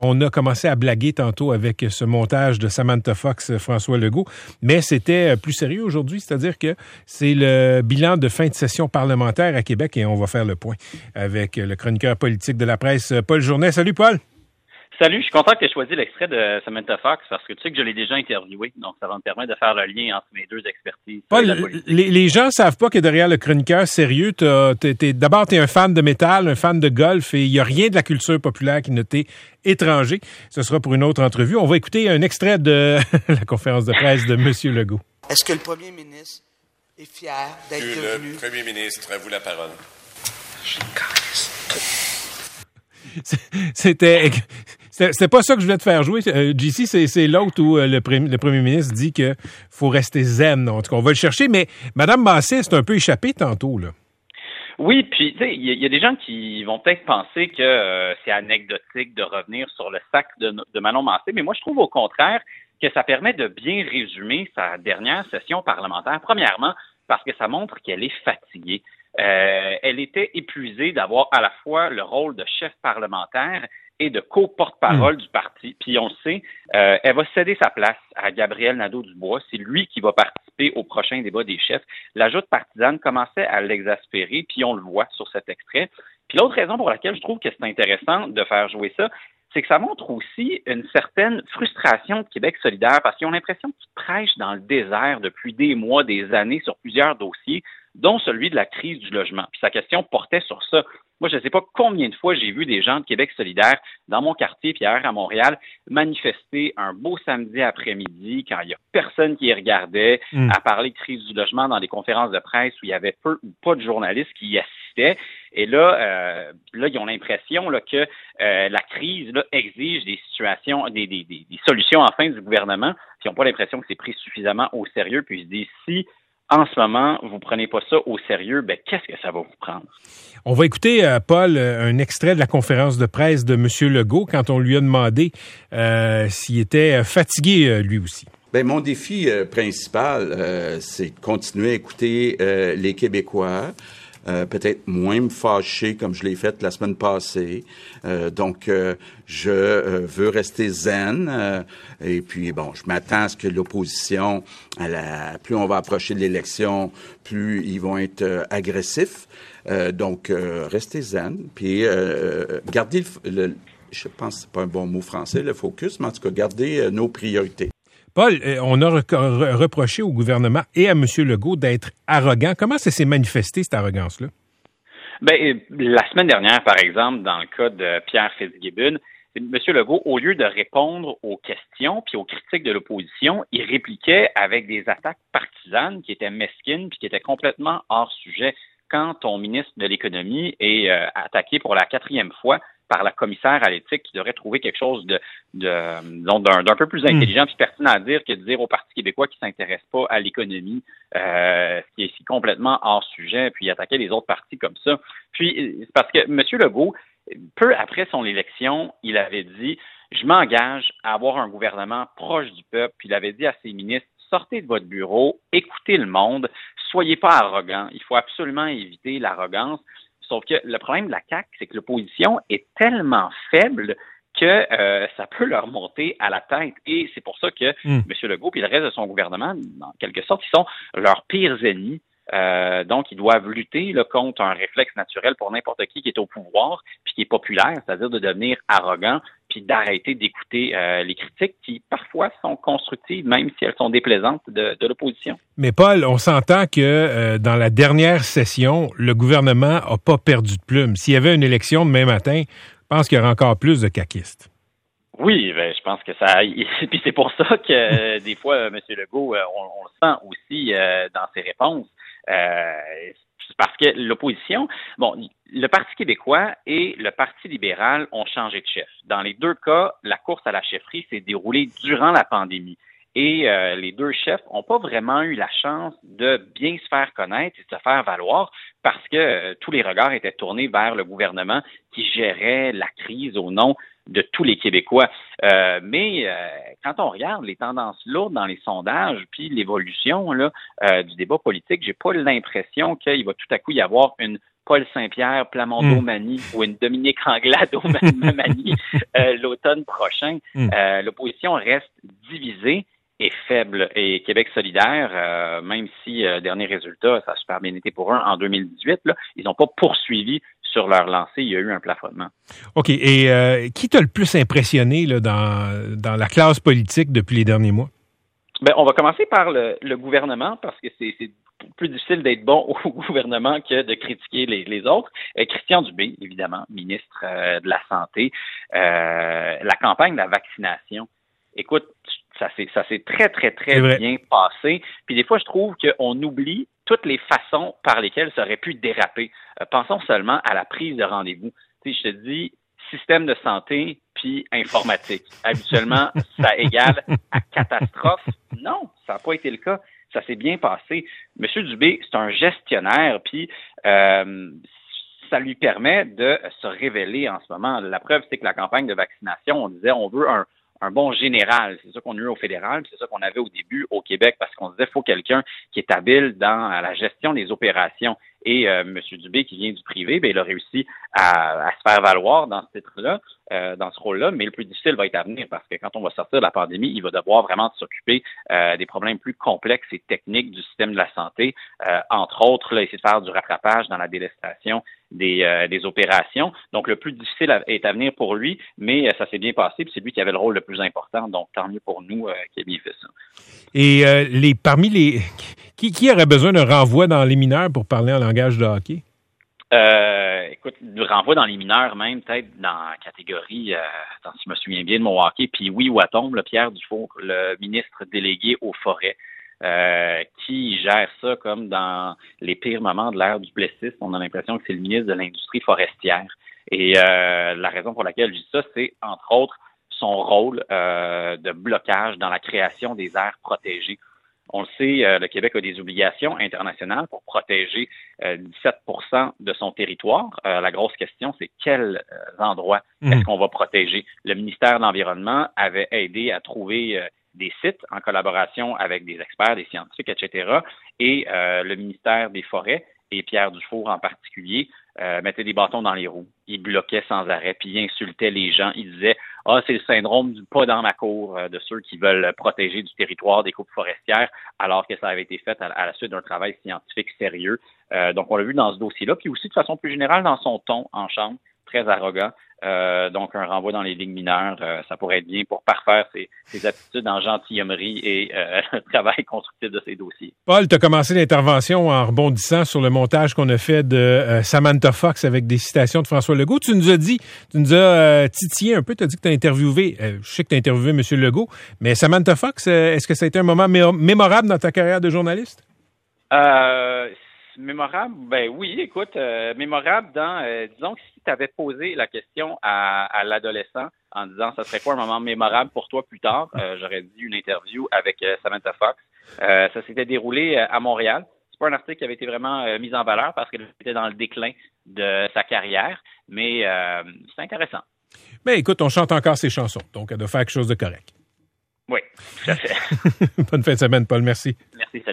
On a commencé à blaguer tantôt avec ce montage de Samantha Fox, François Legault, mais c'était plus sérieux aujourd'hui, c'est-à-dire que c'est le bilan de fin de session parlementaire à Québec et on va faire le point avec le chroniqueur politique de la presse, Paul Journet. Salut, Paul! Salut, je suis content que tu aies choisi l'extrait de Samantha Fox parce que tu sais que je l'ai déjà interviewé, donc ça va me permettre de faire le lien entre mes deux expertises. Paul, les gens savent pas que derrière le chroniqueur sérieux, d'abord, t'es un fan de métal, un fan de golf et il n'y a rien de la culture populaire qui ne t'est étranger. Ce sera pour une autre entrevue. On va écouter un extrait de la conférence de presse de M. Legault. Est-ce que le premier ministre est fier d'être devenu... Le premier ministre, à vous la parole. Je C'était pas ça que je voulais te faire jouer. JC, c'est l'autre où le premier ministre dit que faut rester zen. En tout cas, on va le chercher, mais Mme Massé, c'est un peu échappé tantôt, là. Oui, puis tu sais, il y a des gens qui vont peut-être penser que c'est anecdotique de revenir sur le sac de Manon Massé, mais moi je trouve au contraire que ça permet de bien résumer sa dernière session parlementaire. Premièrement, parce que ça montre qu'elle est fatiguée. Elle était épuisée d'avoir à la fois le rôle de chef parlementaire et de co-porte-parole du parti. Puis on le sait, elle va céder sa place à Gabriel Nadeau-Dubois. C'est lui qui va participer au prochain débat des chefs. La joute partisane commençait à l'exaspérer, puis on le voit sur cet extrait. Puis l'autre raison pour laquelle je trouve que c'est intéressant de faire jouer ça, c'est que ça montre aussi une certaine frustration de Québec solidaire parce qu'ils ont l'impression qu'ils prêchent dans le désert depuis des mois, des années sur plusieurs dossiers, dont celui de la crise du logement. Puis sa question portait sur ça. Moi, je ne sais pas combien de fois j'ai vu des gens de Québec solidaire dans mon quartier, puis ailleurs à Montréal, manifester un beau samedi après-midi quand il n'y a personne qui y regardait, à parler de crise du logement dans des conférences de presse où il y avait peu ou pas de journalistes qui y assistaient. Et là, ils ont l'impression là, que la crise là, exige des situations, des solutions enfin du gouvernement, puis ils n'ont pas l'impression que c'est pris suffisamment au sérieux, puis ils se disent si en ce moment, vous prenez pas ça au sérieux, ben qu'est-ce que ça va vous prendre? On va écouter, Paul, un extrait de la conférence de presse de M. Legault quand on lui a demandé s'il était fatigué, lui aussi. Bien, mon défi principal, c'est de continuer à écouter les Québécois, peut-être moins me fâcher comme je l'ai fait la semaine passée. Donc, je veux rester zen. Et puis, bon, je m'attends à ce que l'opposition, plus on va approcher de l'élection, plus ils vont être agressifs. Donc, rester zen. Puis, garder je pense que c'est pas un bon mot français, le focus, mais en tout cas, garder nos priorités. Paul, on a reproché au gouvernement et à M. Legault d'être arrogant. Comment ça s'est manifesté, cette arrogance-là? Bien, la semaine dernière, par exemple, dans le cas de Pierre Fitzgibbon, M. Legault, au lieu de répondre aux questions puis aux critiques de l'opposition, il répliquait avec des attaques partisanes qui étaient mesquines puis qui étaient complètement hors sujet. Quand ton ministre de l'Économie est attaqué pour la 4e fois par la commissaire à l'éthique qui devrait trouver quelque chose d'un peu plus intelligent puis pertinent à dire que de dire au Parti québécois qui s'intéresse pas à l'économie, ce qui est complètement hors sujet, puis attaquer les autres partis comme ça. Puis, c'est parce que M. Legault, peu après son élection, il avait dit « Je m'engage à avoir un gouvernement proche du peuple », puis il avait dit à ses ministres « Sortez de votre bureau, écoutez le monde, soyez pas arrogants, il faut absolument éviter l'arrogance ». Sauf que le problème de la CAQ, c'est que l'opposition est tellement faible que ça peut leur monter à la tête. Et c'est pour ça que M. Legault et le reste de son gouvernement, en quelque sorte, ils sont leurs pires ennemis. Donc, ils doivent lutter là, contre un réflexe naturel pour n'importe qui est au pouvoir puis qui est populaire, c'est-à-dire de devenir arrogant puis d'arrêter d'écouter les critiques qui, parfois, sont constructives, même si elles sont déplaisantes de l'opposition. Mais Paul, on s'entend que dans la dernière session, le gouvernement n'a pas perdu de plume. S'il y avait une élection demain matin, je pense qu'il y aurait encore plus de caquistes. Oui, ben, je pense que ça... Puis c'est pour ça que des fois, M. Legault, on le sent aussi dans ses réponses. Parce que l'opposition, le Parti québécois et le Parti libéral ont changé de chef. Dans les deux cas, la course à la chefferie s'est déroulée durant la pandémie. Et les deux chefs n'ont pas vraiment eu la chance de bien se faire connaître et de se faire valoir parce que tous les regards étaient tournés vers le gouvernement qui gérait la crise au nom de tous les Québécois. Mais quand on regarde les tendances lourdes dans les sondages puis l'évolution là, du débat politique, j'ai pas l'impression qu'il va tout à coup y avoir une Paul Saint-Pierre, Plamondon-Mani ou une Dominique Anglade-Mani l'automne prochain. L'opposition reste divisée et faible. Et Québec solidaire, même si, dernier résultat, ça a super bien été pour eux en 2018, là, ils n'ont pas poursuivi sur leur lancée. Il y a eu un plafonnement. OK. Et qui t'a le plus impressionné là, dans la classe politique depuis les derniers mois? Ben, on va commencer par le gouvernement parce que c'est plus difficile d'être bon au gouvernement que de critiquer les autres. Christian Dubé, évidemment, ministre de la Santé. La campagne de la vaccination. Écoute, ça s'est très, très, très bien passé. Puis des fois, je trouve qu'on oublie toutes les façons par lesquelles ça aurait pu déraper. Pensons seulement à la prise de rendez-vous. Tu sais, je te dis, système de santé puis informatique. Habituellement, ça égale à catastrophe. Non, ça n'a pas été le cas. Ça s'est bien passé. Monsieur Dubé, c'est un gestionnaire, puis ça lui permet de se révéler en ce moment. La preuve, c'est que la campagne de vaccination, on disait, on veut un bon général. C'est ça qu'on a eu au fédéral, c'est ça qu'on avait au début au Québec, parce qu'on disait, il faut quelqu'un qui est habile dans la gestion des opérations. Et M. Dubé, qui vient du privé, ben, il a réussi à se faire valoir dans ce titre-là, dans ce rôle-là, mais le plus difficile va être à venir parce que quand on va sortir de la pandémie, il va devoir vraiment s'occuper des problèmes plus complexes et techniques du système de la santé, entre autres, là, essayer de faire du rattrapage dans la délestation des opérations. Donc, le plus difficile est à venir pour lui, mais ça s'est bien passé, puis c'est lui qui avait le rôle le plus important, donc tant mieux pour nous qui a bien fait ça. Et parmi les... Qui aurait besoin d'un renvoi dans les mineurs pour parler en langage de hockey? Écoute, le renvoi dans les mineurs, même peut-être dans la catégorie, si je me souviens bien de mon hockey, puis oui, Watombe, Pierre Dufour, le ministre délégué aux forêts, qui gère ça comme dans les pires moments de l'ère du Plessis. On a l'impression que c'est le ministre de l'Industrie forestière. Et la raison pour laquelle je dis ça, c'est entre autres son rôle de blocage dans la création des aires protégées. On le sait, le Québec a des obligations internationales pour protéger 17% de son territoire. La grosse question, c'est quels endroits est-ce qu'on va protéger? Le ministère de l'Environnement avait aidé à trouver des sites en collaboration avec des experts, des scientifiques, etc. Et le ministère des Forêts, et Pierre Dufour en particulier, mettait des bâtons dans les roues. Il bloquait sans arrêt, puis il insultait les gens. Il disait « Ah, c'est le syndrome du pas dans ma cour de ceux qui veulent protéger du territoire des coupes forestières », alors que ça avait été fait à la suite d'un travail scientifique sérieux. Donc, on l'a vu dans ce dossier-là, puis aussi de façon plus générale dans son ton en chambre, très arrogant. Donc, un renvoi dans les ligues mineures, ça pourrait être bien pour parfaire ses attitudes en gentilhommerie et le travail constructif de ses dossiers. Paul, tu as commencé l'intervention en rebondissant sur le montage qu'on a fait de Samantha Fox avec des citations de François Legault. Tu nous as titillé un peu, tu as dit que tu as interviewé, je sais que tu as interviewé M. Legault, mais Samantha Fox, est-ce que ça a été un moment mémorable dans ta carrière de journaliste? Mémorable, ben oui, écoute, mémorable dans, disons que si tu avais posé la question à l'adolescent en disant ça serait quoi un moment mémorable pour toi plus tard, j'aurais dit une interview avec Samantha Fox. Ça s'était déroulé à Montréal. C'est pas un article qui avait été vraiment mis en valeur parce qu'elle était dans le déclin de sa carrière, mais c'est intéressant. Ben écoute, on chante encore ses chansons, donc elle doit faire quelque chose de correct. Oui, tout à fait. Bonne fin de semaine, Paul, merci. Merci, salut.